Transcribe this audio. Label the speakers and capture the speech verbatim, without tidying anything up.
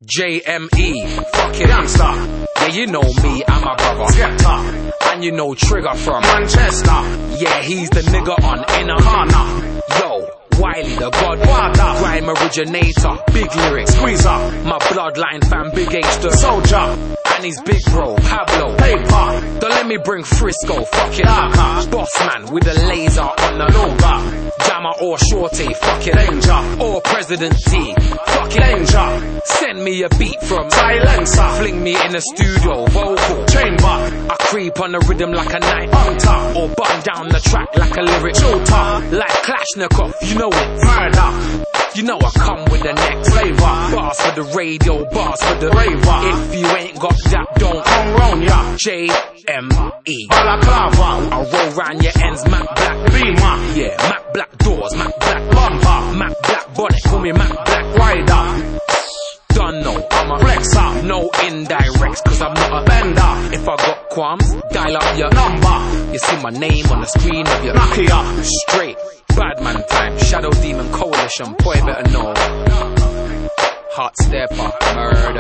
Speaker 1: J M E, fucking youngster. Yeah, you know me, I'm a brother. Skepta. And you know Trigger from Manchester. Yeah, he's the nigga on inner corner. Yo, Wiley the Godfather, grime originator, big lyrics, squeezer. My bloodline fan, Big H the soldier. And he's big bro, Pablo, paper. Don't let me bring Frisco, fuck it up. Boss man with a laser on the logo. Jammer or Shorty, fuck it, danger. Or President T, fuck it, danger. Send me a beat from Silencer. Fling me in the studio, vocal chamber. I creep on the rhythm like a night hunter. Or button down the track like a lyric shooter. Like Kalashnikov, you know it, murder. You know I come with the next flavor. Bars for the radio, bars for the raver. If you ain't got that, don't come round ya. J M E Balaclava. I roll round your ends, Mac Black Beamer. Yeah, Mac Black doors, Mac Black bumper, Mac Black bonnet, call me Mac Black Rider. Don't know, I'm a flexer, no indirects, cause I'm not a bender. If I got qualms, dial up your number. You see my name on the screen of your Nokia. Straight, bad man time, Shadow Demon Coalition, boy better know. Hot stepper, murder.